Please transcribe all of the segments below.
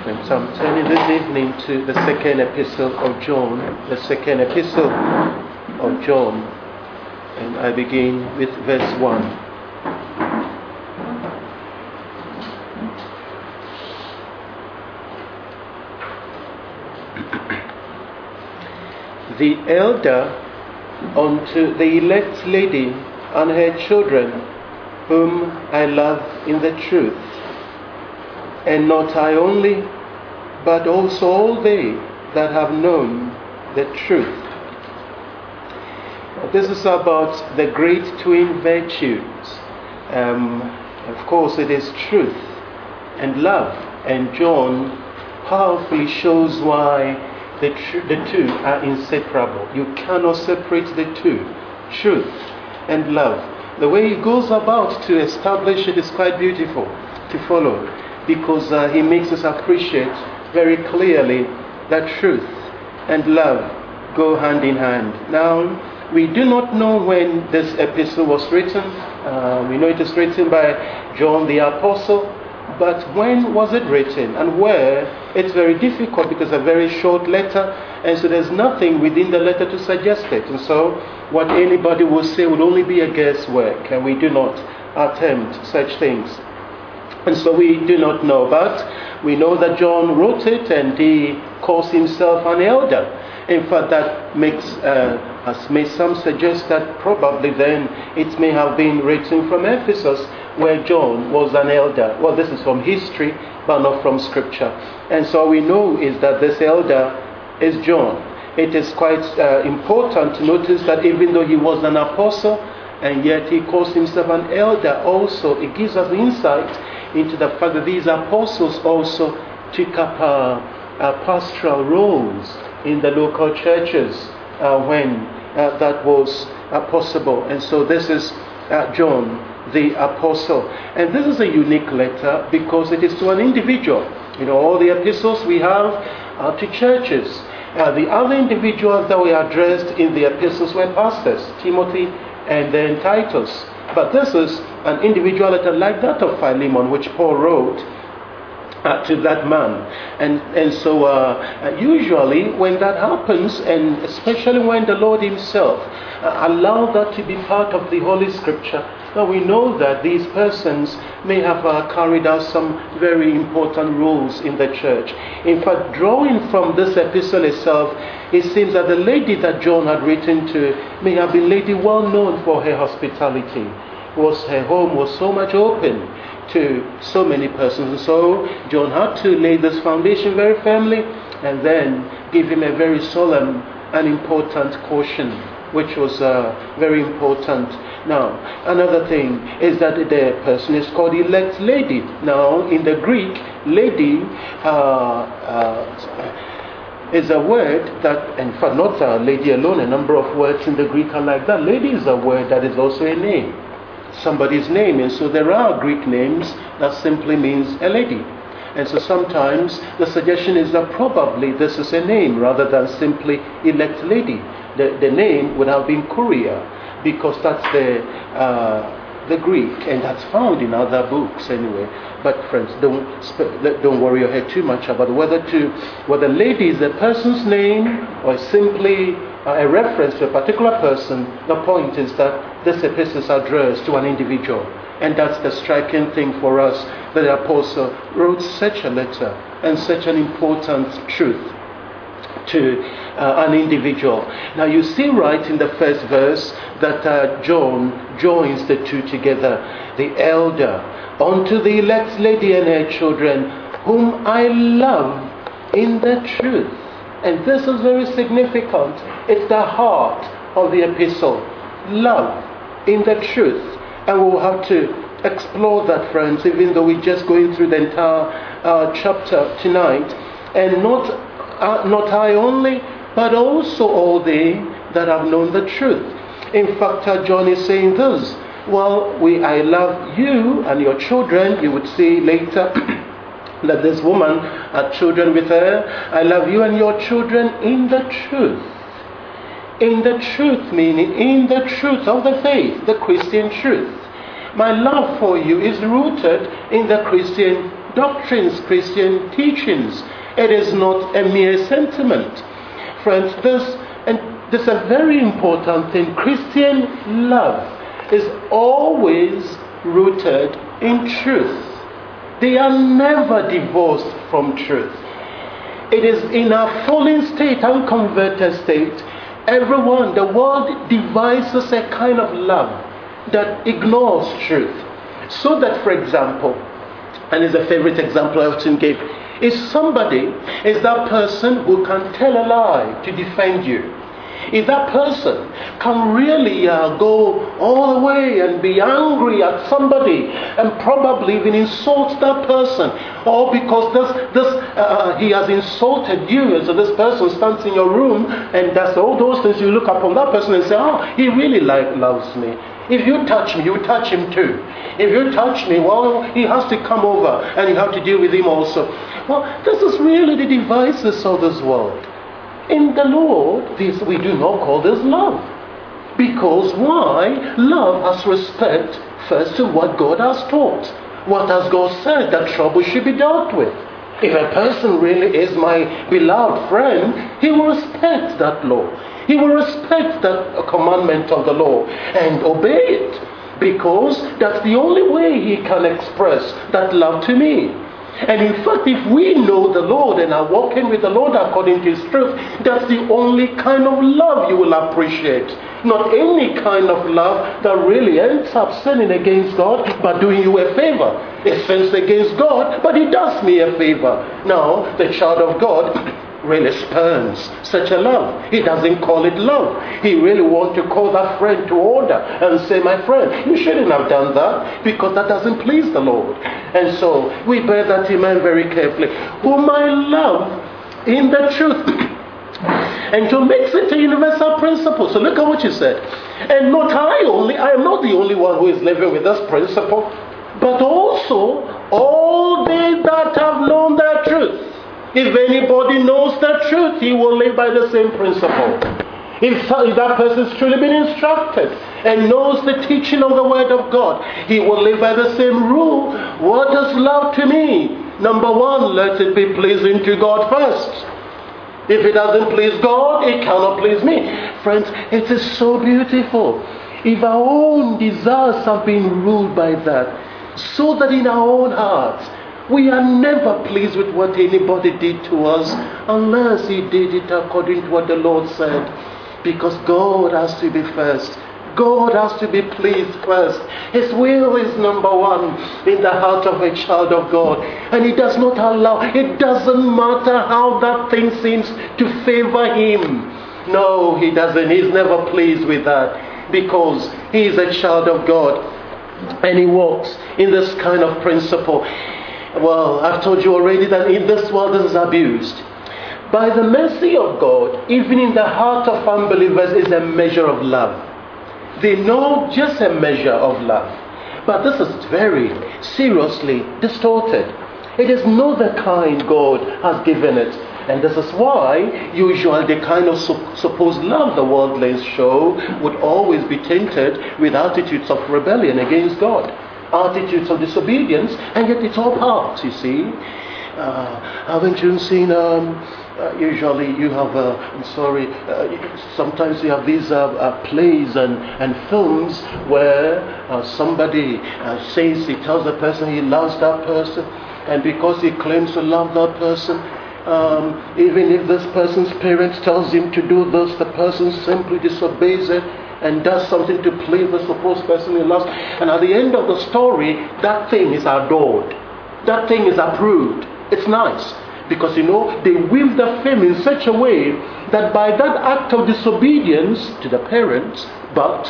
And so I'm turning this evening to the second epistle of John, and I begin with verse 1. The elder unto the elect lady and her children, whom I love in the truth, and not I only, but also all they that have known the truth. This is about the great twin virtues. Of course, it is truth and love, and John powerfully shows why the two are inseparable. You cannot separate the two, truth and love. The way he goes about to establish it is quite beautiful to follow, because he makes us appreciate very clearly that truth and love go hand in hand. Now, we do not know when this epistle was written. We know it is written by John the Apostle, but when was it written and where? It's very difficult because it's a very short letter, and so there's nothing within the letter to suggest it. And so what anybody will say would only be a guesswork, and we do not attempt such things. And so we do not know, but we know that John wrote it and he calls himself an elder. In fact, that makes, as may some suggest, that probably then it may have been written from Ephesus, where John was an elder. Well, this is from history, but not from scripture. And so we know is that this elder is John. It is quite important to notice that even though he was an apostle, and yet he calls himself an elder also, it gives us insight into the fact that these apostles also took up pastoral roles in the local churches when that was possible. And so this is John the Apostle. And this is a unique letter because it is to an individual. You know, all the epistles we have are to churches. The other individuals that were addressed in the epistles were pastors, Timothy and then Titus. But this is an individual letter like that of Philemon, which Paul wrote to that man. And so usually when that happens, and especially when the Lord himself allowed that to be part of the Holy Scripture, now we know that these persons may have carried out some very important roles in the church. In fact, drawing from this epistle itself, it seems that the lady that John had written to may have been a lady well known for her hospitality. Her home was so much open to so many persons. And so John had to lay this foundation very firmly and then give him a very solemn and important caution, which was very important. Now, another thing is that the person is called elect lady. Now, in the Greek, lady is a word that, in fact, not lady alone, a number of words in the Greek are like that. Lady is a word that is also a name, somebody's name. And so there are Greek names that simply means a lady. And so sometimes the suggestion is that probably this is a name rather than simply elect lady. The name would have been Curia, because that's the Greek, and that's found in other books anyway. But friends, don't worry your head too much about whether lady is a person's name or simply a reference to a particular person. The point is that this epistle is addressed to an individual, and that's the striking thing for us, that the apostle wrote such a letter and such an important truth to an individual. Now you see right in the first verse that John joins the two together. The elder unto the elect lady and her children, whom I love in the truth. And this is very significant. It's the heart of the epistle. Love in the truth. And we'll have to explore that, friends, even though we're just going through the entire chapter tonight. And not I only, but also all they that have known the truth. In fact, John is saying this. Well, I love you and your children. You would see later that this woman had children with her. I love you and your children in the truth. In the truth, meaning in the truth of the faith, the Christian truth. My love for you is rooted in the Christian doctrines, Christian teachings. It is not a mere sentiment. Friends, this is a very important thing. Christian love is always rooted in truth. They are never divorced from truth. It is in our fallen state, unconverted state, the world devises a kind of love that ignores truth. So that, for example, and it's a favorite example I often give, is that person who can tell a lie to defend you. If that person can really go all the way and be angry at somebody and probably even insult that person, or because he has insulted you, and so this person stands in your room and does all those things, you look upon that person and say, oh, he really loves me. If you touch me, you touch him too. If you touch me, well, he has to come over and you have to deal with him also. Well, this is really the devices of this world. In the Lord, we do not call this love. Because why? Love has respect first to what God has taught. What has God said that trouble should be dealt with? If a person really is my beloved friend, he will respect that law. He will respect that commandment of the law and obey it. Because that's the only way he can express that love to me. And in fact, if we know the Lord and are walking with the Lord according to His truth, that's the only kind of love you will appreciate. Not any kind of love that really ends up sinning against God but doing you a favor. It sins against God, but He does me a favor. Now, the child of God really spurns such a love. He doesn't call it love. He really wants to call that friend to order and say, my friend, you shouldn't have done that, because that doesn't please the Lord. And so we bear that in mind very carefully. Whom I love in the truth. And to mix it to universal principle. So look at what you said. And not I am not the only one who is living with this principle, but also all they that have known the truth. If anybody knows the truth, he will live by the same principle. If that person has truly been instructed and knows the teaching of the Word of God, he will live by the same rule. What is love to me? Number one, let it be pleasing to God first. If it doesn't please God, it cannot please me. Friends, it is so beautiful. If our own desires have been ruled by that, so that in our own hearts, we are never pleased with what anybody did to us unless he did it according to what the Lord said. Because God has to be first. God has to be pleased first. His will is number one in the heart of a child of God. And He does not allow, it doesn't matter how that thing seems to favor Him. No, He doesn't. He's never pleased with that. Because He is a child of God. And He walks in this kind of principle. Well, I've told you already that in this world this is abused. By the mercy of God, even in the heart of unbelievers is a measure of love. They know just a measure of love. But this is very seriously distorted. It is not the kind God has given it. And this is why usually the kind of supposed love the worldlings show would always be tainted with attitudes of rebellion against God. Attitudes of disobedience, and yet it's all part, you see. Haven't you seen, usually you have, sometimes you have these plays and films where somebody he tells the person he loves that person, and because he claims to love that person, even if this person's parents tells him to do this, the person simply disobeys it and does something to please the supposed person he loves. And at the end of the story, that thing is adored. That thing is approved. It's nice. Because, they weave the film in such a way that by that act of disobedience to the parents, but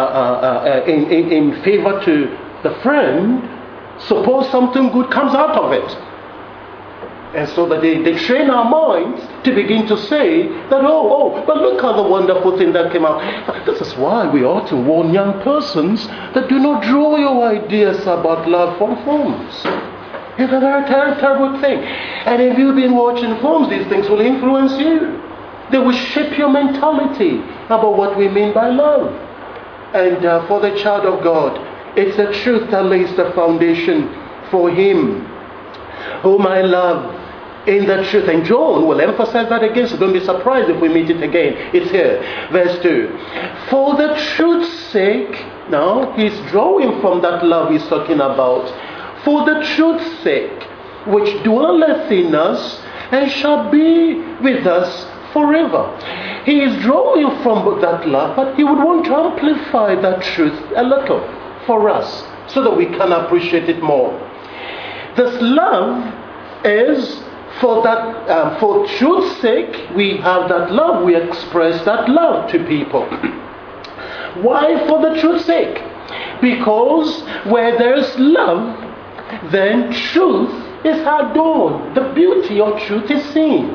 in favor to the friend, suppose something good comes out of it. And so that they train our minds to begin to say that, but look at the wonderful thing that came out. This is why we ought to warn young persons that do not draw your ideas about love from films. It's a very terrible thing. And if you've been watching films, these things will influence you. They will shape your mentality about what we mean by love. And for the child of God, it's the truth that lays the foundation for him. whom I love in the truth. And John will emphasize that again, so don't be surprised if we meet it again. It's here, verse 2. For the truth's sake, now he's drawing from that love he's talking about. For the truth's sake, which dwelleth in us and shall be with us forever. He is drawing from that love, but he would want to amplify that truth a little for us so that we can appreciate it more. This love is for that, for truth's sake, we have that love, we express that love to people. Why for the truth's sake? Because where there's love, then truth is adorned. The beauty of truth is seen.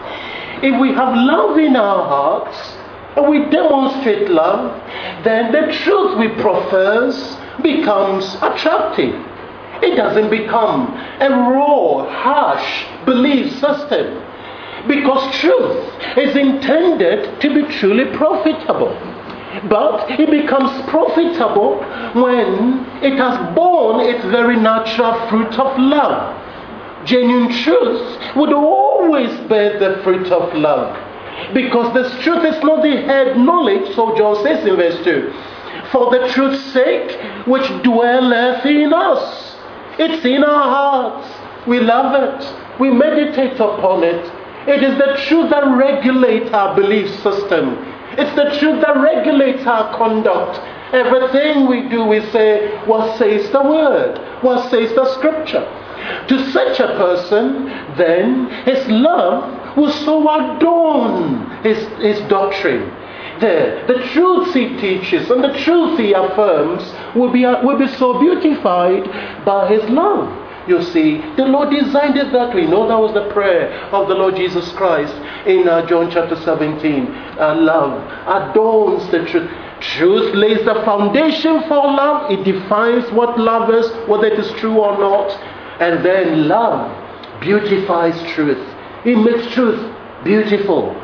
If we have love in our hearts and we demonstrate love, then the truth we profess becomes attractive. It doesn't become a raw, harsh belief system, because truth is intended to be truly profitable. But it becomes profitable when it has borne its very natural fruit of love. Genuine truth would always bear the fruit of love, because this truth is not the head knowledge. So John says in verse 2, for the truth's sake which dwelleth in us. It's in our hearts. We love it. We meditate upon it. It is the truth that regulates our belief system. It's the truth that regulates our conduct. Everything we do, we say, what says the word? What says the scripture? To such a person, then, his love will so adorn his doctrine. The truths he teaches and the truth he affirms will be so beautified by his love. You see, the Lord designed it that way. You know, that was the prayer of the Lord Jesus Christ in John chapter 17. Love adorns the truth. Truth lays the foundation for love. It defines what love is, whether it is true or not. And then love beautifies truth. It makes truth beautiful.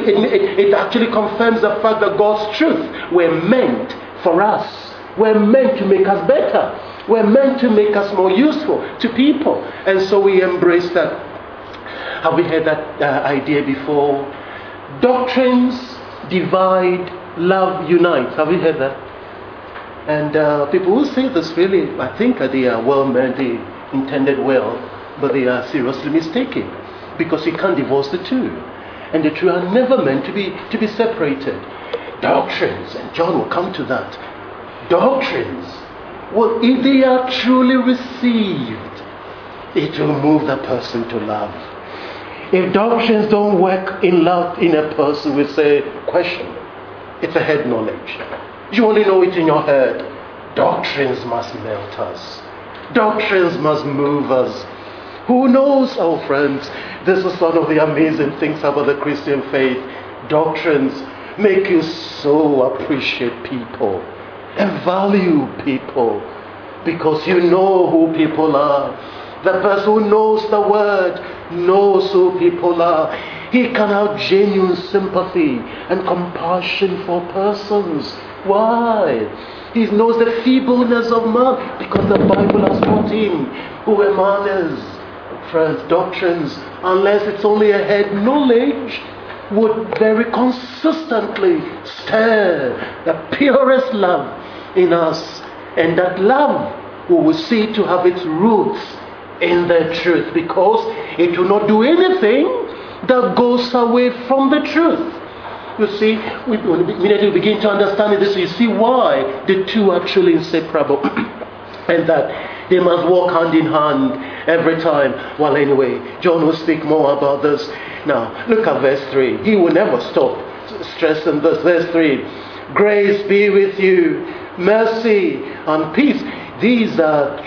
It actually confirms the fact that God's truth were meant for us. We're meant to make us better. We're meant to make us more useful to people. And so we embrace that. Have we heard that idea before? Doctrines divide, love unites. Have we heard that? And people who say this really, I think they are well meant, they intended well, but they are seriously mistaken, because you can't divorce the two. And the two are never meant to be separated. Doctrines, and John will come to that. Doctrines, well, if they are truly received, it will move the person to love. If doctrines don't work in love in a person, we say, question. It's a head knowledge. You only know it in your head. Doctrines must melt us. Doctrines must move us. Who knows, oh friends, this is one of the amazing things about the Christian faith. Doctrines make you so appreciate people and value people, because you know who people are. The person who knows the word knows who people are. He can have genuine sympathy and compassion for persons. Why? He knows the feebleness of man, because the Bible has taught him who a man is. Friends, doctrines, unless it's only a head knowledge, would very consistently stir the purest love in us. And that love we will see to have its roots in the truth, because it will not do anything that goes away from the truth. You see, we immediately begin to understand this. You see why the two are truly inseparable. And that they must walk hand in hand every time. Well, anyway, John will speak more about this. Now, look at verse 3. He will never stop stressing this. Verse 3. Grace be with you, mercy and peace. These are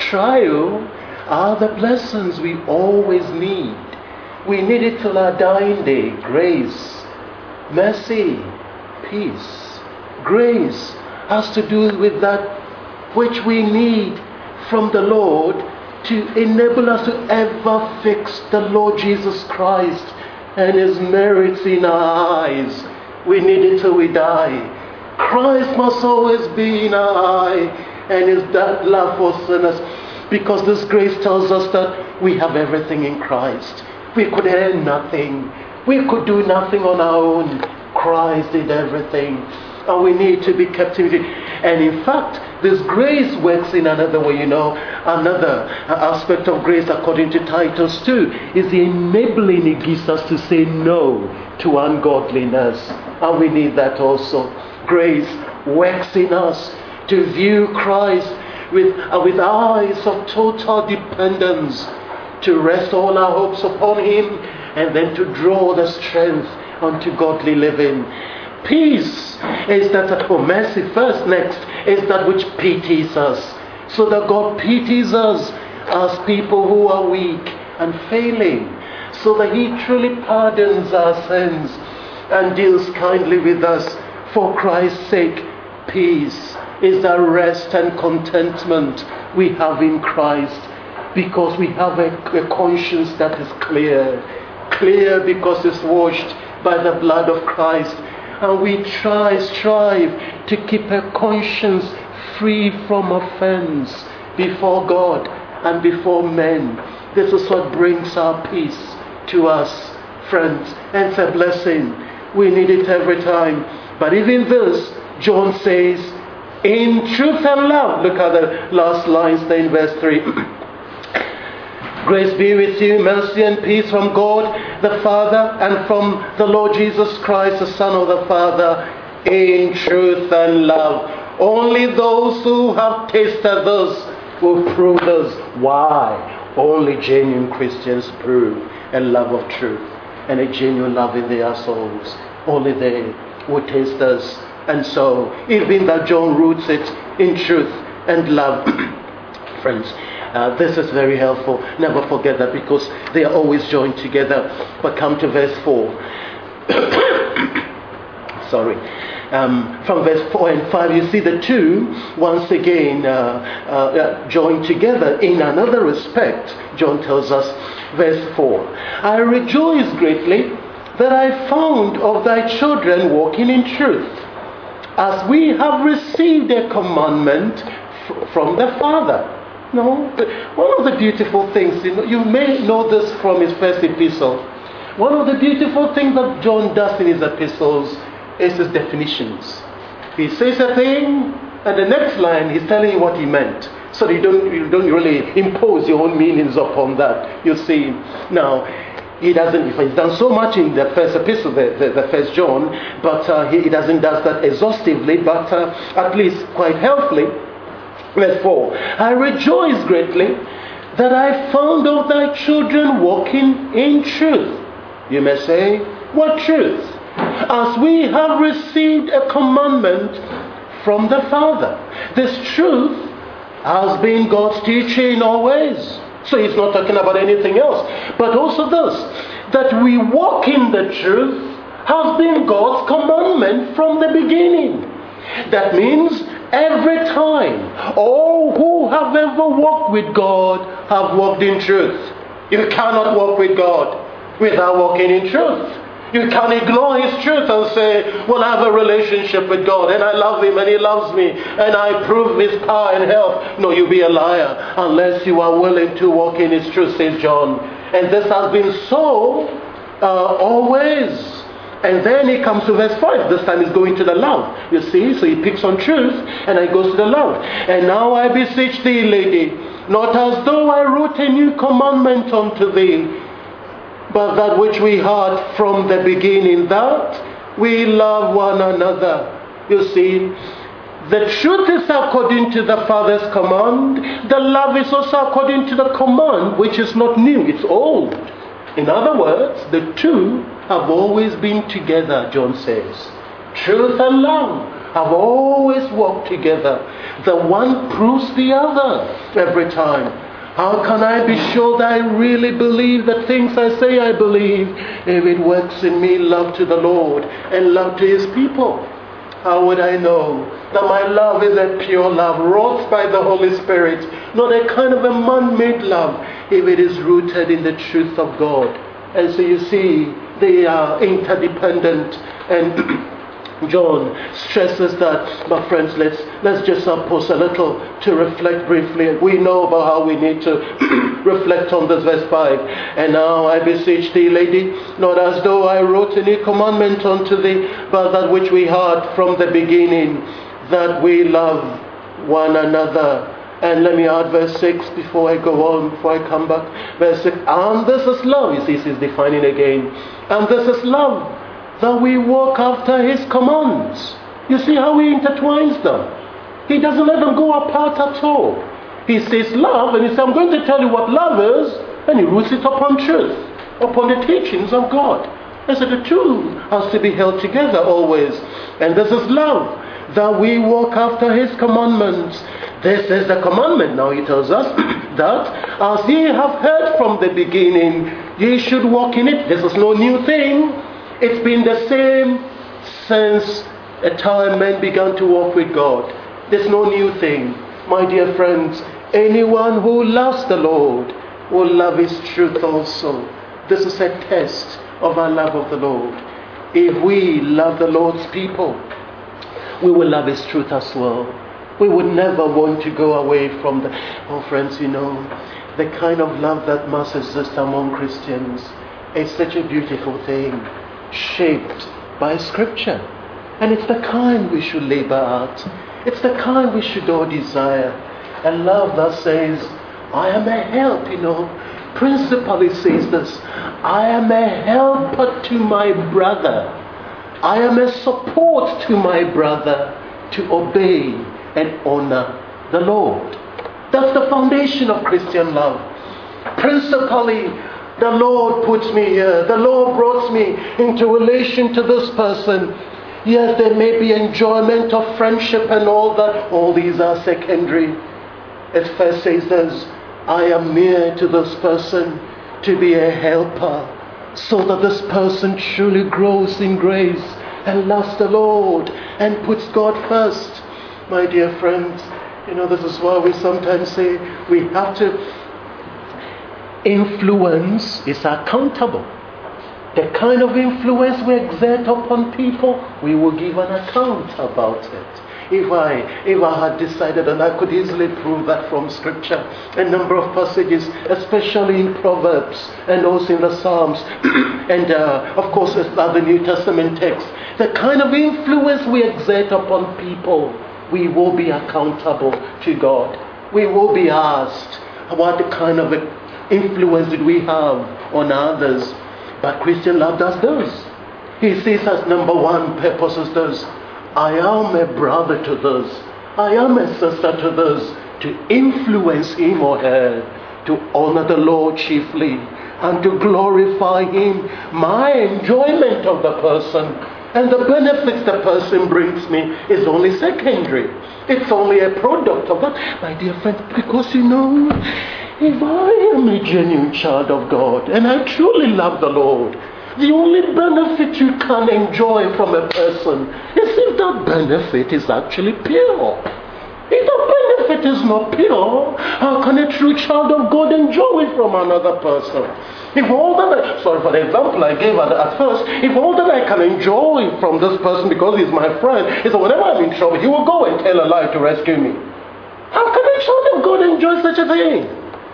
the blessings we always need. We need it till our dying day. Grace, mercy, peace. Grace has to do with that which we need from the Lord to enable us to ever fix the Lord Jesus Christ and His merits in our eyes. We need it till we die. Christ must always be in our eye, and His that love for sinners. Because this grace tells us that we have everything in Christ. We could earn nothing. We could do nothing on our own. Christ did everything. And we need to be kept in it. And in fact, this grace works in another way, Another aspect of grace, according to Titus 2, is the enabling it gives us to say no to ungodliness. And we need that also. Grace works in us to view Christ with eyes of total dependence, to rest all our hopes upon Him, and then to draw the strength unto godly living. Peace is that, mercy first, next, is that which pities us. So that God pities us as people who are weak and failing, so that He truly pardons our sins and deals kindly with us. For Christ's sake, peace is the rest and contentment we have in Christ, because we have a conscience that is clear because it's washed by the blood of Christ. And we strive to keep a conscience free from offense before God and before men. This is what brings our peace to us, friends. And it's a blessing. We need it every time. But even this, John says, in truth and love. Look at the last lines there in verse 3. Grace be with you, mercy and peace from God the Father and from the Lord Jesus Christ, the Son of the Father, in truth and love. Only those who have tasted this will prove this. Why? Only genuine Christians prove a love of truth and a genuine love in their souls. Only they will taste this. And so, even that John roots it in truth and love. Friends, this is very helpful. Never forget that, because they are always joined together. But come to verse 4. Sorry. From verse 4 and 5, you see the two once again joined together in another respect. John tells us, verse 4, I rejoice greatly that I found of thy children walking in truth, as we have received a commandment from the Father. No, one of the beautiful things, you may know this from his first epistle. One of the beautiful things that John does in his epistles is his definitions. He says a thing, and the next line he's telling you what he meant. So you don't really impose your own meanings upon that. You see, now he doesn't. He's done so much in the first epistle, the first John, but he doesn't does that exhaustively, but at least quite helpfully. Verse 4, I rejoice greatly that I found of thy children walking in truth. You may say, what truth? As we have received a commandment from the Father. This truth has been God's teaching always. So he's not talking about anything else. But also this, that we walk in the truth has been God's commandment from the beginning. That means every time, all who have ever walked with God have walked in truth. You cannot walk with God without walking in truth. You can't ignore His truth and say, well, I have a relationship with God and I love Him and He loves me and I prove His power and help. No, you'll be a liar unless you are willing to walk in His truth, says John. And this has been so always. And then he comes to verse 5. This time he's going to the love. You see, so he picks on truth and then goes to the love. And now I beseech thee, lady, not as though I wrote a new commandment unto thee, but that which we had from the beginning, that we love one another. You see, the truth is according to the Father's command. The love is also according to the command, which is not new, it's old. In other words, the two have always been together, John says. Truth and love have always walked together. The one proves the other every time. How can I be sure that I really believe the things I say I believe if it works in me love to the Lord and love to His people? How would I know that my love is a pure love wrought by the Holy Spirit, not a kind of a man-made love, if it is rooted in the truth of God? And so you see, they are interdependent. And John stresses that, my friends, let's just pause a little to reflect briefly. We know about how we need to reflect on this verse 5. And now I beseech thee, lady, not as though I wrote any commandment unto thee, but that which we heard from the beginning, that we love one another. And let me add verse 6 before I go on, before I come back. Verse 6, and this is love. You see, he's defining again. And this is love, that we walk after his commands. You see how he intertwines them? He doesn't let them go apart at all. He says love, and he says, I'm going to tell you what love is, and he roots it upon truth, upon the teachings of God. And so the two has to be held together always. And this is love, that we walk after his commandments. This is the commandment. Now he tells us that as ye have heard from the beginning, ye should walk in it. This is no new thing. It's been the same since a time men began to walk with God. There's no new thing. My dear friends, anyone who loves the Lord will love his truth also. This is a test of our love of the Lord. If we love the Lord's people, we will love his truth as well. We would never want to go away from the... Oh friends, you know, the kind of love that must exist among Christians is such a beautiful thing, shaped by Scripture. And it's the kind we should labor at. It's the kind we should all desire. A love that says, I am a help, you know. Principally says this, I am a helper to my brother. I am a support to my brother to obey and honor the Lord. That's the foundation of Christian love. Principally, the Lord puts me here. The Lord brought me into relation to this person. Yes, there may be enjoyment of friendship and all that. All these are secondary. It first says this, I am near to this person to be a helper, so that this person truly grows in grace and loves the Lord and puts God first. My dear friends, you know, this is why we sometimes say we have to... Influence is accountable. The kind of influence we exert upon people, we will give an account about it. If I had decided, and I could easily prove that from Scripture, a number of passages, especially in Proverbs and also in the Psalms, and of course the New Testament text, the kind of influence we exert upon people, we will be accountable to God. We will be asked, what kind of influence did we have on others? But Christian love does this. He says as number one purpose is this, I am a brother to this, I am a sister to this, to influence him or her, to honor the Lord chiefly, and to glorify him, my enjoyment of the person, and the benefits the person brings me is only secondary. It's only a product of that. My dear friend, because you know, if I am a genuine child of God, and I truly love the Lord, the only benefit you can enjoy from a person is if that benefit is actually pure. If the benefit is not pure, how can a true child of God enjoy it from another person? If all that sorry for the example I gave at first, if all that I can enjoy from this person because he's my friend is that whenever I'm in trouble, he will go and tell a lie to rescue me. How can a child of God enjoy such a thing?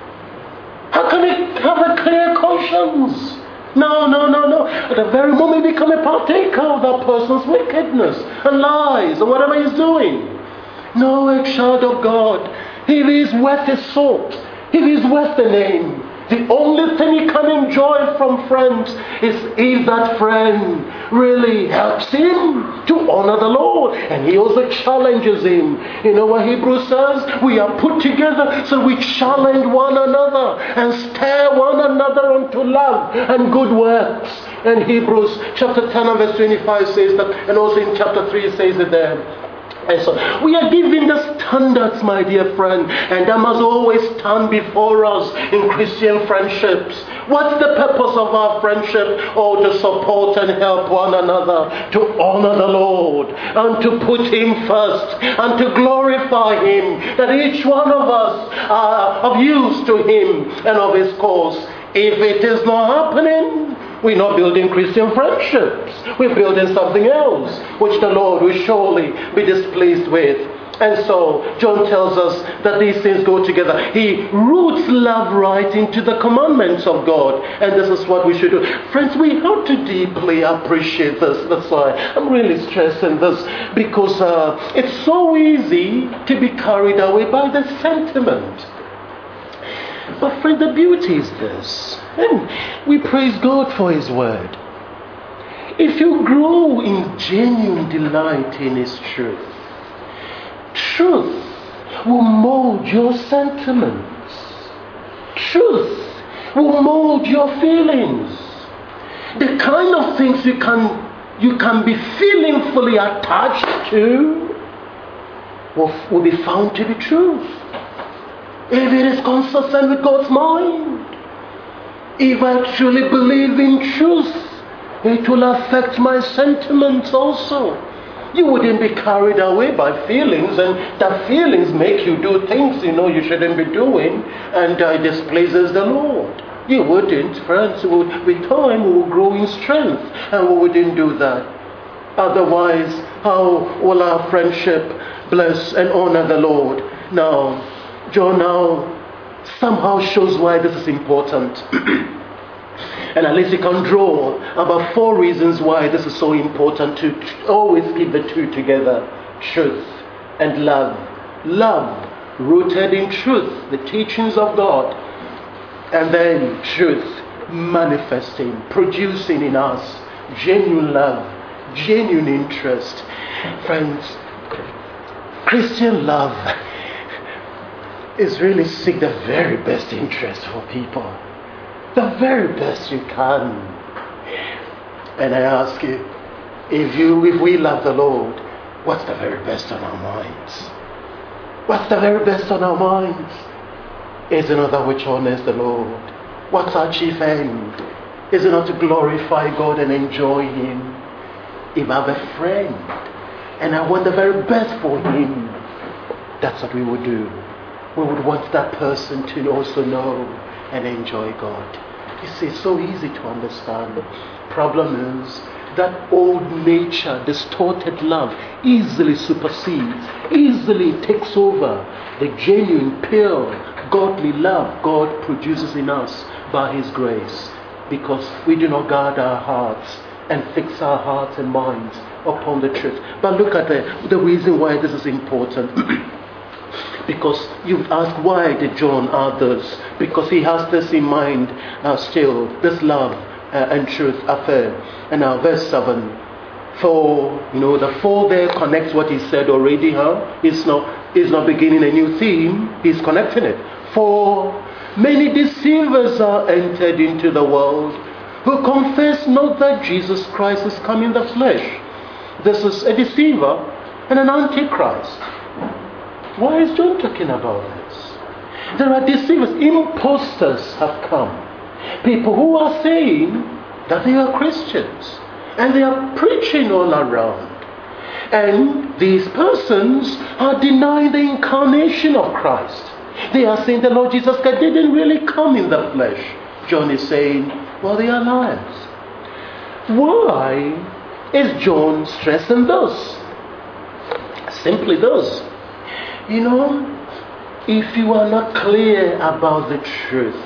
How can he have a clear conscience? No. At the very moment he become a partaker of that person's wickedness and lies and whatever he's doing. No, a child of God, if he is worth his salt, if he is worth the name, the only thing he can enjoy from friends is if that friend really helps him to honor the Lord. And he also challenges him. You know what Hebrews says? We are put together so we challenge one another and stir one another unto love and good works. And Hebrews chapter 10 and verse 25 says that, and also in chapter 3 it says it there. And so we are given the standards, my dear friend, and that must always stand before us in Christian friendships. What's the purpose of our friendship? Oh, to support and help one another, to honor the Lord, and to put him first, and to glorify him, that each one of us are of use to him and of his cause. If it is not happening, We're not building Christian friendships. We're building something else, which the Lord will surely be displeased with. And so, John tells us that these things go together. He roots love right into the commandments of God. And this is what we should do. Friends, we have to deeply appreciate this. That's why I'm really stressing this. Because it's so easy to be carried away by the sentiment. But friend, the beauty is this. And we praise God for His word. If you grow in genuine delight in His truth, truth will mold your sentiments. Truth will mold your feelings. The kind of things you can be feeling fully attached to will be found to be truth. If it is consistent with God's mind. If I truly believe in truth, it will affect my sentiments also. You wouldn't be carried away by feelings, and that feelings make you do things you shouldn't be doing, and it displeases the Lord. You wouldn't, friends. With time we will grow in strength, and we wouldn't do that. Otherwise, how will our friendship bless and honor the Lord? Now, John somehow shows why this is important. And at least you can draw about 4 reasons why this is so important to always keep the two together. Truth and love. Love rooted in truth, the teachings of God. And then truth manifesting, producing in us genuine love, genuine interest. Friends, Christian love is really seek the very best interest for people. The very best you can. And I ask you, if we love the Lord, what's the very best on our minds? What's the very best on our minds? Is it not that which honors the Lord? What's our chief end? Is it not to glorify God and enjoy Him? If I have a friend and I want the very best for him, that's what we would do. We would want that person to also know and enjoy God. You see, it's so easy to understand. Problem is that old nature, distorted love, easily supersedes, easily takes over the genuine, pure, godly love God produces in us by His grace, because we do not guard our hearts and fix our hearts and minds upon the truth. But look at the reason why this is important. Because you ask, why did John add this? Because he has this in mind still, this love and truth affair. And now verse 7. For, the for there connects what he said already. He's not beginning a new theme. He's connecting it. For many deceivers are entered into the world, who confess not that Jesus Christ is come in the flesh. This is a deceiver and an antichrist. Why is John talking about this? There are deceivers, imposters have come. People who are saying that they are Christians, and they are preaching all around. And these persons are denying the incarnation of Christ. They are saying the Lord Jesus Christ didn't really come in the flesh. John is saying, well, they are liars. Why is John stressing this? Simply this. If you are not clear about the truth,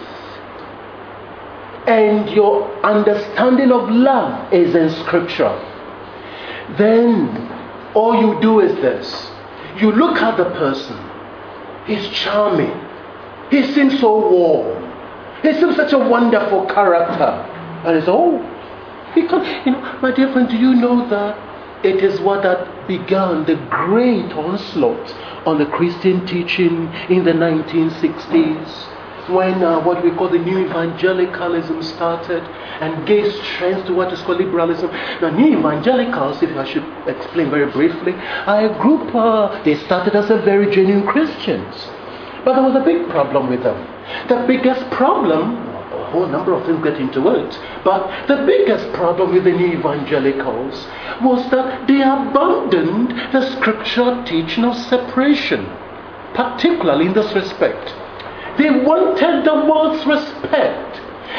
and your understanding of love is in Scripture, then all you do is this. You look at the person. He's charming. He seems so warm. He seems such a wonderful character. And it's, he can't, my dear friend, do you know that it is what that began the great onslaught on the Christian teaching in the 1960s, when what we call the new evangelicalism started and gave strength to what is called liberalism. Now, new evangelicals, if I should explain very briefly, are a group, they started as a very genuine Christians. But there was a big problem with them. The biggest problem, a whole number of things get into it, but the biggest problem with the new evangelicals was that they abandoned the scriptural teaching of separation, particularly in this respect. They wanted the world's respect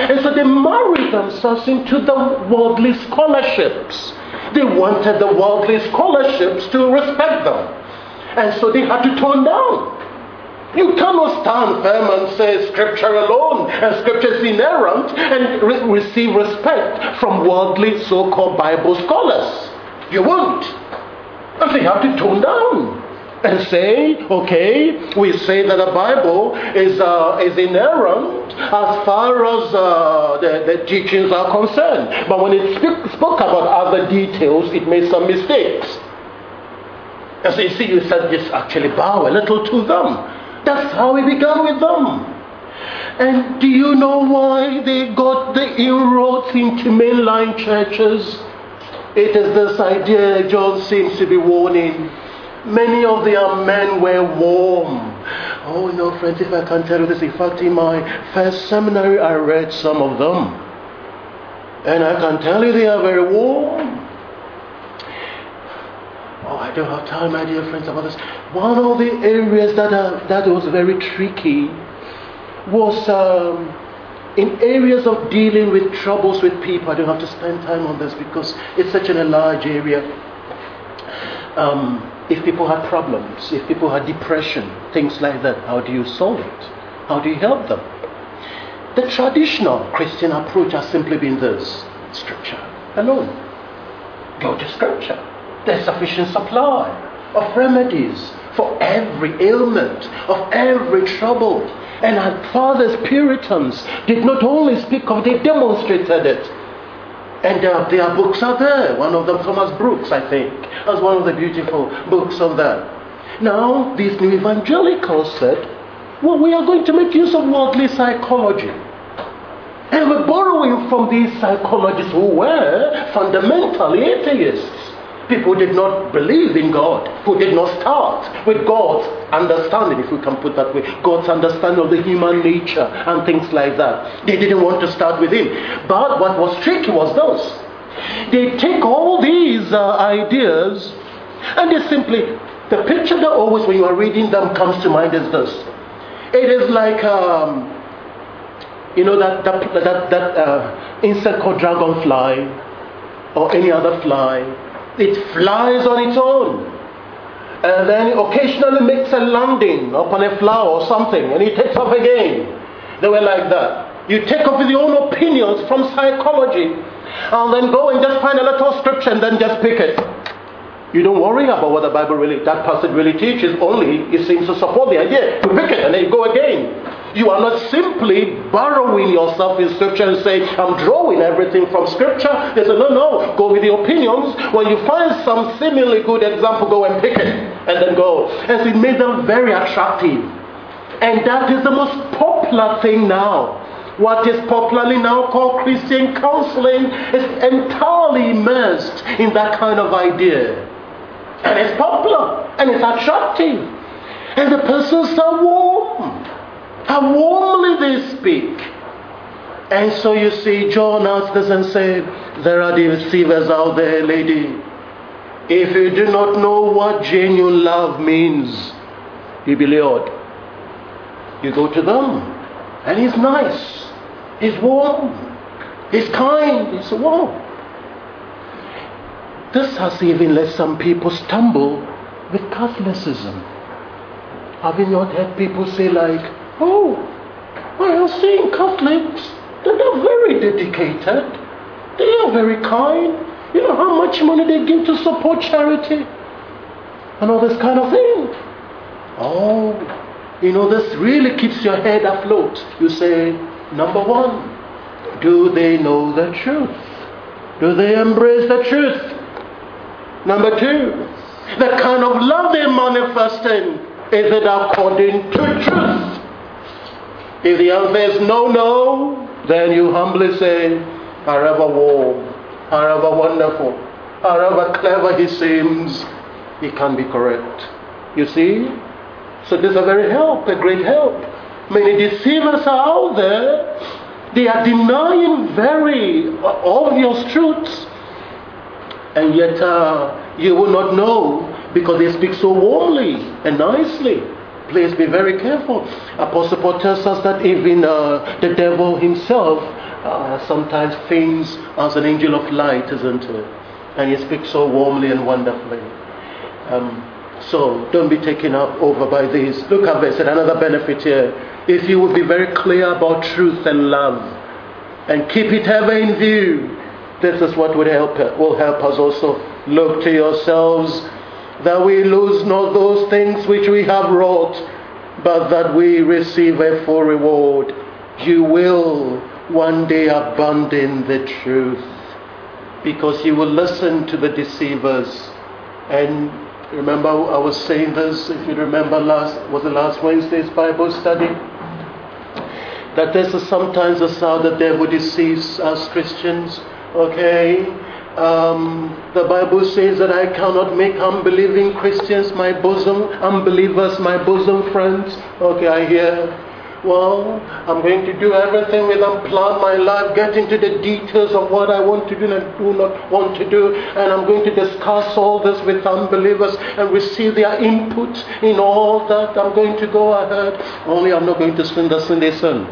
And so they married themselves into the worldly scholarships. They wanted the worldly scholarships to respect them. And so they had to tone down. You cannot stand firm and say Scripture alone and Scripture is inerrant and receive respect from worldly so-called Bible scholars. You won't. And so you have to tone down and say, okay, we say that the Bible is inerrant as far as the teachings are concerned. But when it spoke about other details, it made some mistakes. And so you see, you said just actually bow a little to them. That's how we began with them. And do you know why they got the inroads into mainline churches? It is this idea John seems to be warning. Many of their men were warm. Oh no, friends, if I can tell you this, in fact, in my first seminary, I read some of them. And I can tell you they are very warm. Oh, I don't have time, my dear friends, about this. One of the areas that was very tricky was in areas of dealing with troubles with people. I don't have to spend time on this because it's such a large area. If people had problems, if people had depression, things like that, how do you solve it? How do you help them? The traditional Christian approach has simply been this: Scripture alone. Go to Scripture. There's sufficient supply of remedies for every ailment, of every trouble. And our fathers, Puritans, did not only speak of, they demonstrated it. And their books are there. One of them, Thomas Brooks, I think, has one of the beautiful books on that. Now, these new evangelicals said, well, we are going to make use of worldly psychology. And we're borrowing from these psychologists who were fundamentally atheists. People who did not believe in God, who did not start with God's understanding, if we can put that way, God's understanding of the human nature and things like that. They didn't want to start with Him. But what was tricky was this. They take all these ideas and they simply, the picture that always when you are reading them comes to mind is this. It is like, that insect called dragonfly or any other fly. It flies on its own. And then occasionally makes a landing upon a flower or something. And it takes off again. They were like that. You take off with your own opinions from psychology. And then go and just find a little scripture and then just pick it. You don't worry about what the Bible that passage really teaches. Only it seems to support the idea. You pick it and then you go again. You are not simply borrowing yourself in Scripture and saying, I'm drawing everything from Scripture. They say, no, go with the opinions. When you find some seemingly good example, go and pick it and then go. And so it made them very attractive. And that is the most popular thing now. What is popularly now called Christian counseling is entirely immersed in that kind of idea. And it's popular and it's attractive. And the persons are warm. How warmly they speak. And so you see, John asked this and said, there are deceivers out there, lady. If you do not know what genuine love means, you be lured. You go to them. And he's nice. He's warm. He's kind. He's warm. This has even let some people stumble with Catholicism. Have you not heard people say like, oh, I have seen Catholics that are very dedicated. They are very kind. You know how much money they give to support charity and all this kind of thing. Oh, this really keeps your head afloat. You say, number one, do they know the truth? Do they embrace the truth? Number two, the kind of love they manifest in, is it according to truth? If the answer is no, then you humbly say, however warm, however wonderful, however clever he seems, he can be correct. You see? So this is a great help. Many deceivers are out there. They are denying very obvious truths. And yet you will not know because they speak so warmly and nicely. Please be very careful. Apostle Paul tells us that even the devil himself sometimes thinks as an angel of light, isn't it? And he speaks so warmly and wonderfully. So don't be taken up over by this. Look at this, another benefit here. If you will be very clear about truth and love and keep it ever in view, this is what will help us also. Look to yourselves that we lose not those things which we have wrought, but that we receive a full reward. You will one day abandon the truth, because you will listen to the deceivers. And remember, I was saying this, if you remember last Wednesday's Bible study, that this is sometimes how the devil deceives us Christians. Okay, the Bible says that I cannot make unbelieving Christians unbelievers my bosom friends. Okay, I hear, well, I'm going to do everything with them, plan my life, get into the details of what I want to do and do not want to do, and I'm going to discuss all this with unbelievers and receive their input in all that. I'm going to go ahead, only I'm not going to sin the sin they sin.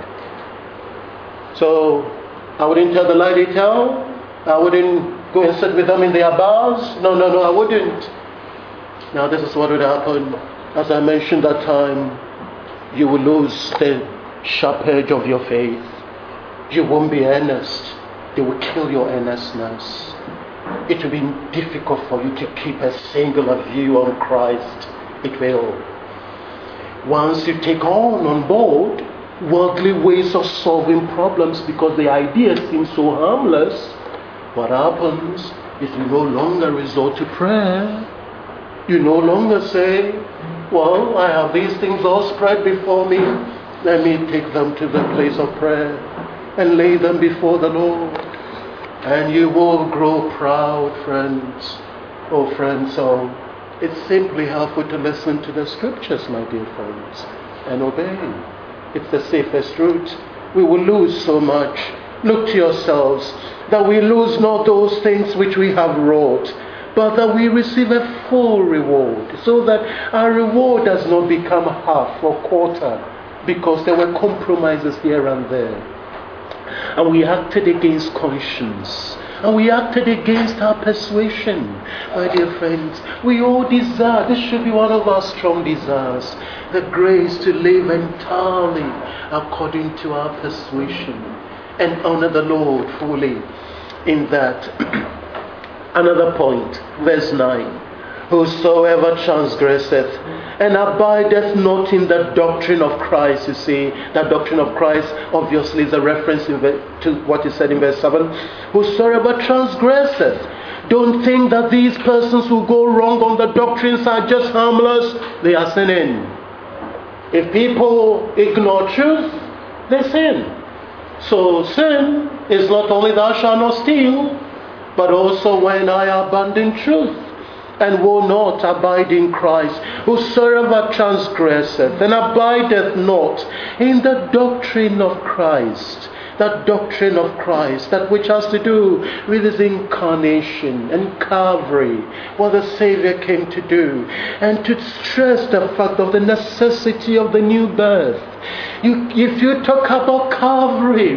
So I wouldn't tell the lie they tell. I wouldn't go and sit with them in their bars. No, I wouldn't. Now this is what would happen. As I mentioned that time, you will lose the sharp edge of your faith. You won't be earnest. They will kill your earnestness. It will be difficult for you to keep a singular view on Christ. It will. Once you take on board worldly ways of solving problems, because the idea seems so harmless, what happens is you no longer resort to prayer. You no longer say, well, I have these things all spread before me. Let me take them to the place of prayer and lay them before the Lord. And you will grow proud, friends. Oh, friends, it's simply helpful to listen to the scriptures, my dear friends, and obey. It's the safest route. We will lose so much. Look to yourselves, that we lose not those things which we have wrought, but that we receive a full reward, so that our reward does not become half or quarter, because there were compromises here and there. And we acted against conscience, and we acted against our persuasion. My dear friends, we all desire, this should be one of our strong desires, the grace to live entirely according to our persuasion and honor the Lord fully in that. Another point, verse 9. Whosoever transgresseth and abideth not in the doctrine of Christ. You see, that doctrine of Christ obviously is a reference to what is said in verse 7. Whosoever transgresseth. Don't think that these persons who go wrong on the doctrines are just harmless. They are sinning. If people ignore truth, they sin. So sin is not only thou shalt not steal, but also when I abandon truth and will not abide in Christ. Whosoever transgresseth and abideth not in the doctrine of Christ. That doctrine of Christ, that which has to do with his incarnation and Calvary, what the Savior came to do, and to stress the fact of the necessity of the new birth. If you talk about Calvary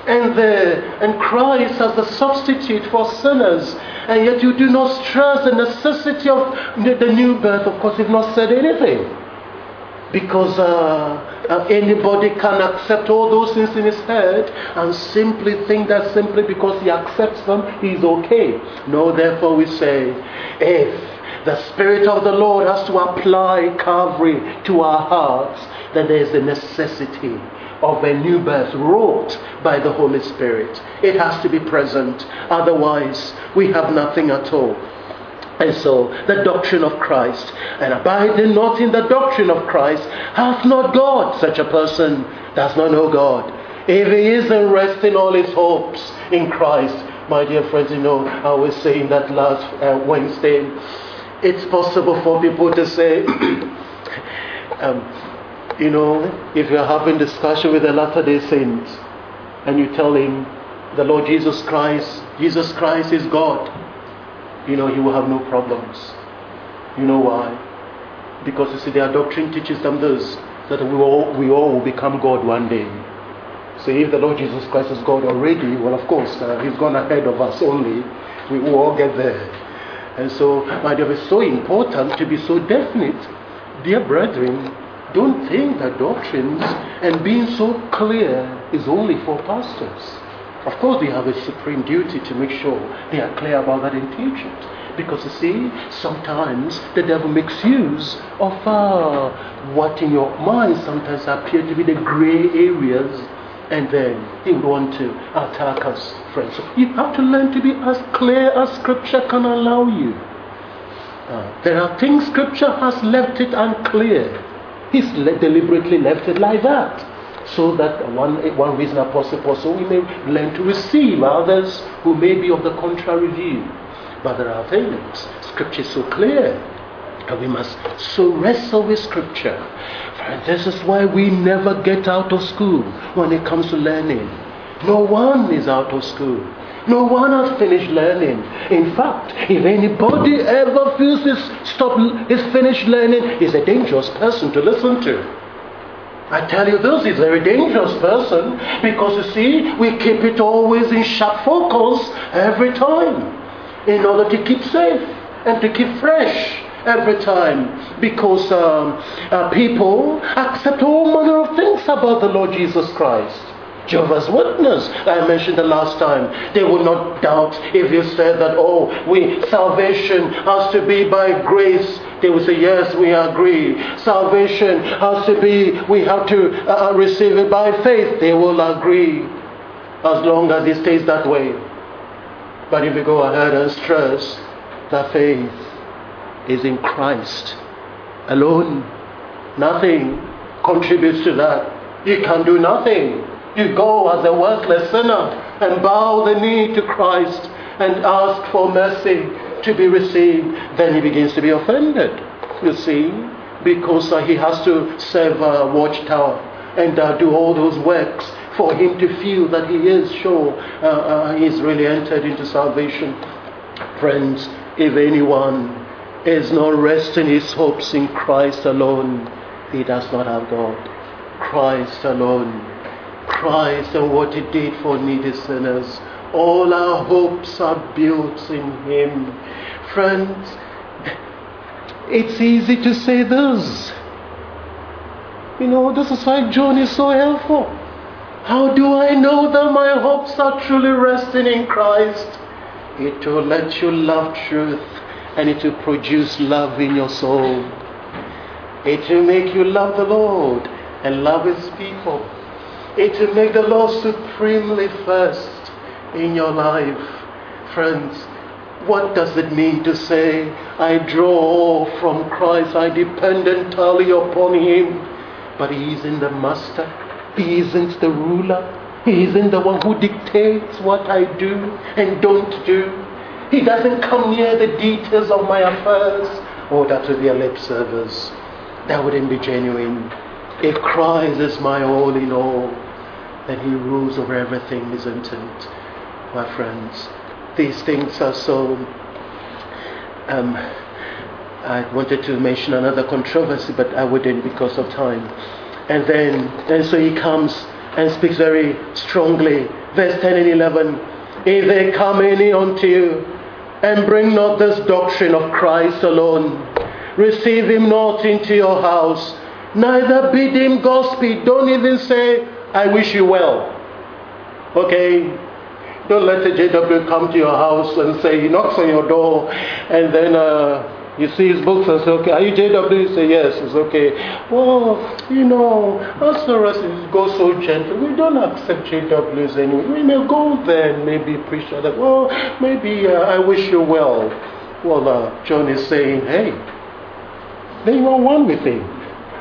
and Christ as the substitute for sinners, and yet you do not stress the necessity of the new birth, of course you've not said anything. Because anybody can accept all those things in his head and simply think that simply because he accepts them, he's okay. No, therefore we say, if the Spirit of the Lord has to apply Calvary to our hearts, then there is a necessity of a new birth wrought by the Holy Spirit. It has to be present. Otherwise, we have nothing at all. And so, the doctrine of Christ, and abiding not in the doctrine of Christ, hath not God. Such a person does not know God. If he isn't resting all his hopes in Christ, my dear friends, I was saying that last Wednesday, it's possible for people to say, if you're having discussion with a Latter-day Saint, and you tell him, the Lord Jesus Christ is God, you will have no problems. You know why? Because you see, their doctrine teaches them this, that we all will become God one day. So if the Lord Jesus Christ is God already, well, of course, He's gone ahead of us only. We will all get there. And so, my dear, it's so important to be so definite. Dear brethren, don't think that doctrines and being so clear is only for pastors. Of course, they have a supreme duty to make sure they are clear about that in teaching. Because you see, sometimes the devil makes use of what in your mind sometimes appear to be the gray areas, and then he would want to attack us, friends. So you have to learn to be as clear as Scripture can allow you. There are things Scripture has left it unclear. He's deliberately left it like that, so that one reason Apostle Paul, so we may learn to receive others who may be of the contrary view. But there are things, Scripture is so clear, and we must so wrestle with Scripture. Friends, this is why we never get out of school when it comes to learning. No one is out of school. No one has finished learning. In fact, if anybody ever feels he's finished learning, he's a dangerous person to listen to. I tell you this, he's a very dangerous person, because you see, we keep it always in sharp focus every time, in order to keep safe and to keep fresh every time, because people accept all manner of things about the Lord Jesus Christ. Jehovah's Witness, I mentioned the last time, they will not doubt if you said that, salvation has to be by grace. They will say, yes, we agree. Salvation has to be, we have to receive it by faith. They will agree, as long as it stays that way. But if you go ahead and stress that faith is in Christ alone, nothing contributes to that. You can do nothing. You go as a worthless sinner and bow the knee to Christ and ask for mercy to be received. Then he begins to be offended, you see, because he has to serve a watchtower and do all those works for him to feel that he is sure he's really entered into salvation. Friends, if anyone is not resting his hopes in Christ alone, he does not have God. Christ alone. Christ and what He did for needy sinners. All our hopes are built in Him. Friends, it's easy to say this. This is why John is so helpful. How do I know that my hopes are truly resting in Christ? It will let you love truth, and it will produce love in your soul. It will make you love the Lord and love His people. It will make the Lord supremely first in your life. Friends, what does it mean to say, I draw all from Christ, I depend entirely upon Him? But He isn't the master. He isn't the ruler. He isn't the one who dictates what I do and don't do. He doesn't come near the details of my affairs. That would be a lip service. That wouldn't be genuine. If Christ is my all in all, then He rules over everything, isn't it? My friends, these things are so... I wanted to mention another controversy, but I wouldn't because of time. And so he comes and speaks very strongly. Verse 10 and 11. If they come any unto you, and bring not this doctrine of Christ alone, receive him not into your house, neither bid him Godspeed. Don't even say, I wish you well. Okay? Don't let the JW come to your house and say, he knocks on your door, and then you see his books and say, okay, are you JW? You say, yes, it's okay. Well, as far as it goes so gentle, we don't accept JWs anyway. We may go there and maybe preach that, maybe I wish you well. Well, John is saying, hey, then you are one with him.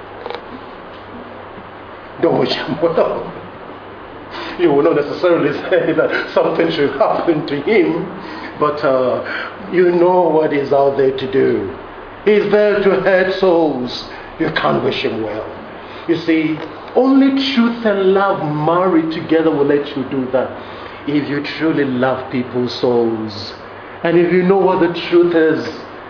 Don't wish him well. You will not necessarily say that something should happen to him, but you know what he's out there to do. He's there to hurt souls. You can't wish him well. You see, only truth and love married together will let you do that. If you truly love people's souls, and if you know what the truth is,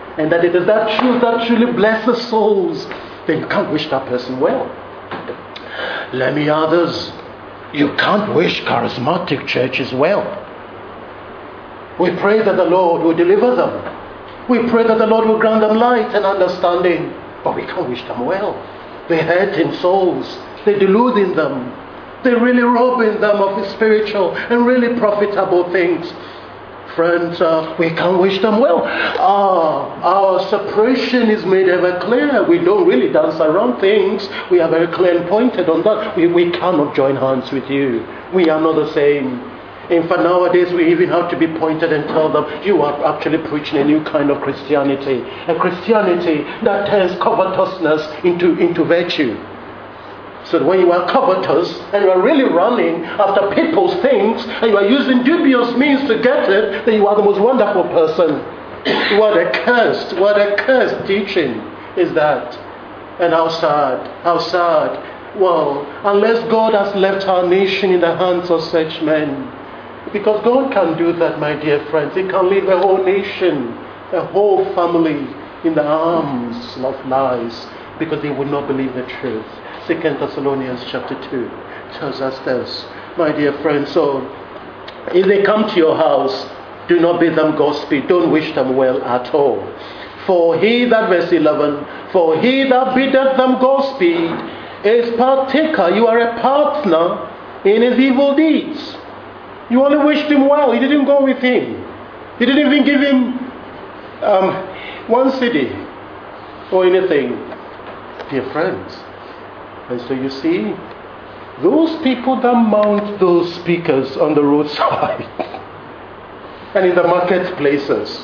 and that it is that truth that truly blesses souls, then you can't wish that person well. Let me others, you can't wish charismatic churches well. We pray that the Lord will deliver them. We pray that the Lord will grant them light and understanding, but we can't wish them well. They hurt in souls. They delude in them. They really rob in them of spiritual and really profitable things. Friends, we can't wish them well. Our separation is made ever clear. We don't really dance around things. We are very clear and pointed on that. We cannot join hands with you. We are not the same. In fact, nowadays we even have to be pointed and tell them, you are actually preaching a new kind of Christianity. A Christianity that turns covetousness into virtue. So that when you are covetous and you are really running after people's things and you are using dubious means to get it, then you are the most wonderful person. What a cursed teaching is that. And how sad. Well, unless God has left our nation in the hands of such men. Because God can do that, my dear friends. He can leave a whole nation, a whole family in the arms of lies because they would not believe the truth. 2 Thessalonians chapter 2 tells us this, my dear friends. So, if they come to your house, do not bid them Godspeed. Don't wish them well at all. For he that, verse 11, for he that biddeth them Godspeed is partaker. You are a partner in his evil deeds. You only wished him well. You didn't go with him. You didn't even give him one city or anything. Dear friends. And so you see, those people that mount those speakers on the roadside and in the marketplaces,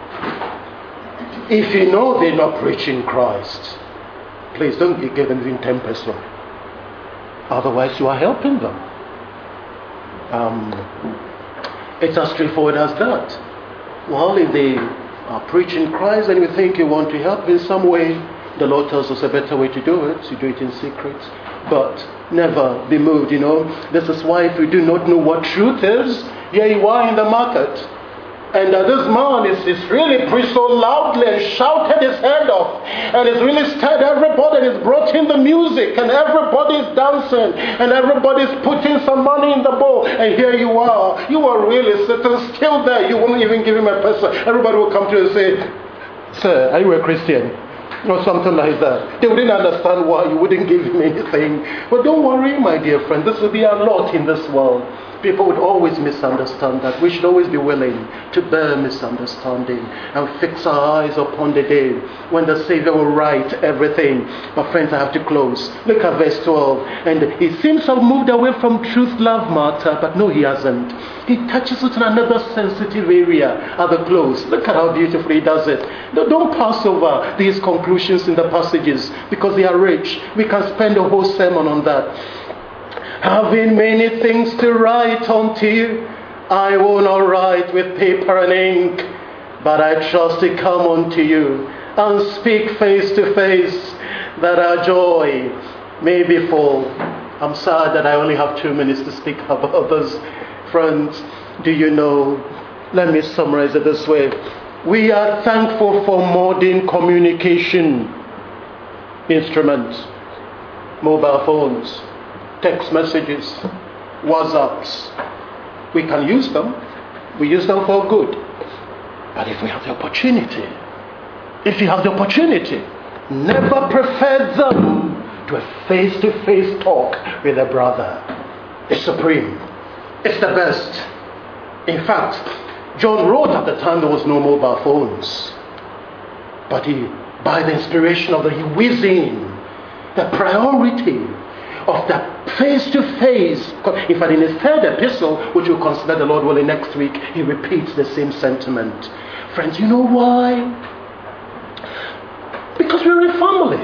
if you know they're not preaching Christ, please don't give them even 10%. Otherwise you are helping them. It's as straightforward as that. Well, if they are preaching Christ and you think you want to help in some way, the Lord tells us a better way to do it. You do it in secret. But never be moved, This is why if you do not know what truth is, here you are in the market. And this man is really preached so loudly and shouted his head off. And it's really stirred everybody. It's brought in the music. And everybody's dancing. And everybody's putting some money in the bowl. And here you are. You are really sitting still there. You won't even give him a peso. Everybody will come to you and say, sir, are you a Christian? Or something like that. They wouldn't understand why you wouldn't give him anything. But don't worry, my dear friend. This will be a lot in this world. People would always misunderstand that. We should always be willing to bear misunderstanding and fix our eyes upon the day when the Savior will right everything. But friends, I have to close. Look at verse 12. And he seems to have moved away from truth, love, matter, but no, he hasn't. He touches it in another sensitive area at the close. Look at how beautifully he does it. Don't pass over these conclusions in the passages because they are rich. We can spend a whole sermon on that. Having many things to write unto you, I will not write with paper and ink, but I trust to come unto you and speak face to face, that our joy may be full. I'm sad that I only have 2 minutes to speak about this. Friends, do you know, let me summarize it this way. We are thankful for modern communication instruments, mobile phones, text messages, WhatsApps. We can use them. We use them for good. But if we have the opportunity, never prefer them to a face-to-face talk with a brother. It's supreme. It's the best. In fact, John wrote at the time there was no mobile phones. But he, by the inspiration of he whizzed in the priority of the face-to-face. In fact, in his third epistle, which we'll consider the Lord willing next week, he repeats the same sentiment. Friends, you know why? Because we're a family.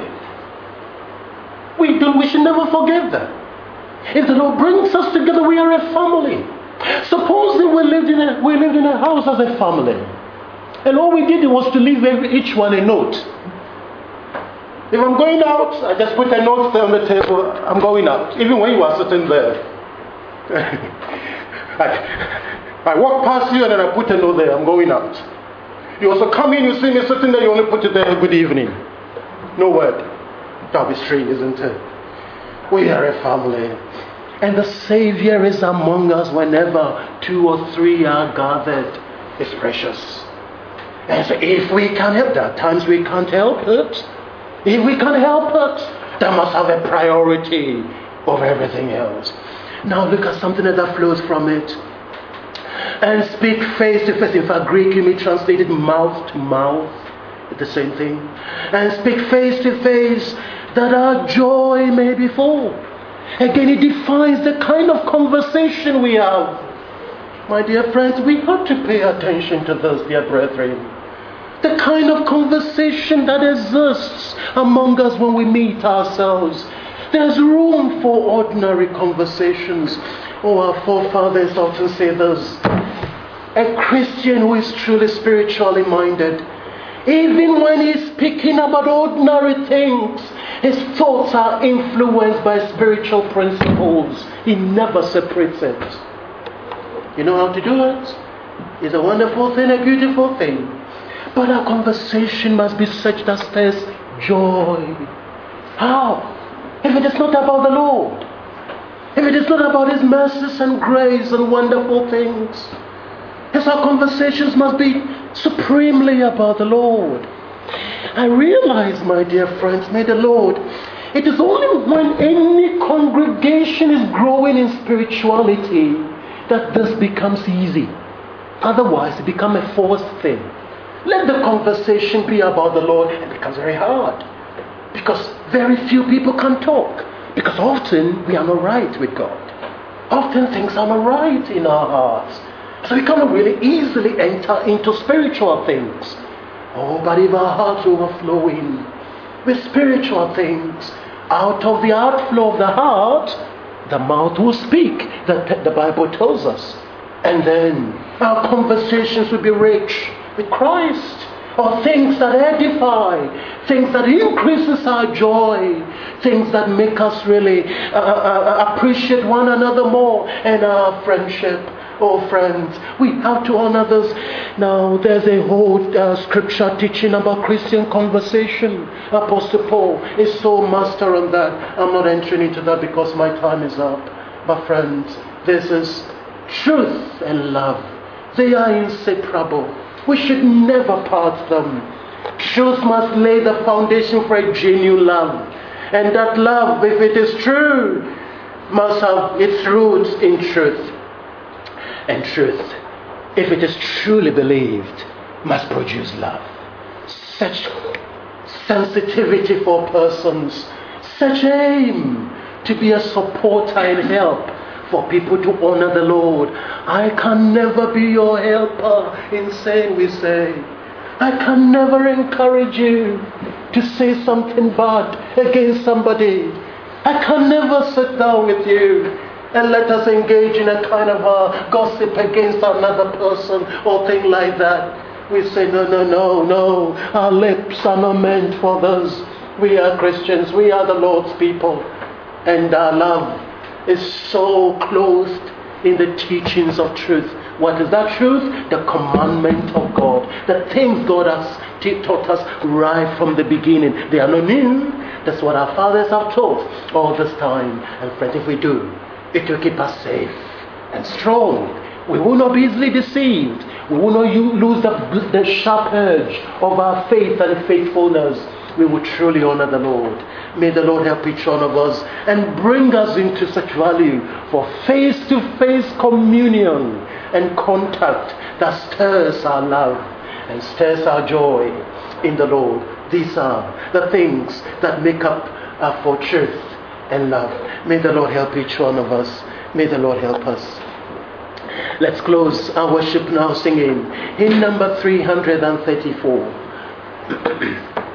We should never forget that. If the Lord brings us together, we are a family. Suppose that we lived in a house as a family, and all we did was to leave each one a note. If I'm going out, I just put a note there on the table. I'm going out. Even when you are sitting there, I walk past you and then I put a note there. I'm going out. You also come in, you see me sitting there, you only put it there, good evening. No word. That'll be strange, isn't it? We are a family. And the Savior is among us whenever 2 or 3 are gathered. It's precious. And so if we can help that, at times we can't help it. If we can't help it, that must have a priority over everything else. Now look at something that flows from it. And speak face to face. In fact, Greek, you may translate it mouth to mouth. It's the same thing. And speak face to face, that our joy may be full. Again, it defines the kind of conversation we have. My dear friends, we have to pay attention to this, dear brethren. The kind of conversation that exists among us when we meet ourselves. There's room for ordinary conversations. Oh, our forefathers often say this. A Christian who is truly spiritually minded, even when he's speaking about ordinary things, his thoughts are influenced by spiritual principles. He never separates it. You know how to do it? It's a wonderful thing, a beautiful thing. But our conversation must be such that stirs joy. How? If it is not about the Lord, if it is not about His mercies and grace and wonderful things, yes, our conversations must be supremely about the Lord. I realize, my dear friends, may the Lord, it is only when any congregation is growing in spirituality that this becomes easy. Otherwise, it becomes a forced thing. Let the conversation be about the Lord. It becomes very hard. Because very few people can talk. Because often we are not right with God. Often things are not right in our hearts. So we cannot really easily enter into spiritual things. Oh, but if our hearts overflowing with spiritual things, out of the outflow of the heart, the mouth will speak. The Bible tells us. And then our conversations will be rich with Christ, or things that edify, things that increases our joy, things that make us really appreciate one another more and our friendship. Oh friends, we have to honor this. Now there's a whole scripture teaching about Christian conversation. Apostle Paul is so master on that. I'm not entering into that because my time is up. But friends, this is truth and love. They are inseparable. We should never part them. Truth must lay the foundation for a genuine love. And that love, if it is true, must have its roots in truth. And truth, if it is truly believed, must produce love. Such sensitivity for persons, such aim to be a supporter and help for people to honor the Lord. I can never be your helper in saying we say. I can never encourage you to say something bad against somebody. I can never sit down with you and let us engage in a kind of gossip against another person or thing like that. We say, no. Our lips are not meant for this. We are Christians. We are the Lord's people. And our love is so clothed in the teachings of truth. What is that truth? The commandment of God. The things God has taught us right from the beginning. They are not new. That's what our fathers have taught all this time. And friends, if we do, it will keep us safe and strong. We will not be easily deceived. We will not lose the sharp edge of our faith and faithfulness. We will truly honor the Lord. May the Lord help each one of us and bring us into such value for face-to-face communion and contact that stirs our love and stirs our joy in the Lord. These are the things that make up for truth and love. May the Lord help each one of us. May the Lord help us. Let's close our worship now singing hymn number 334.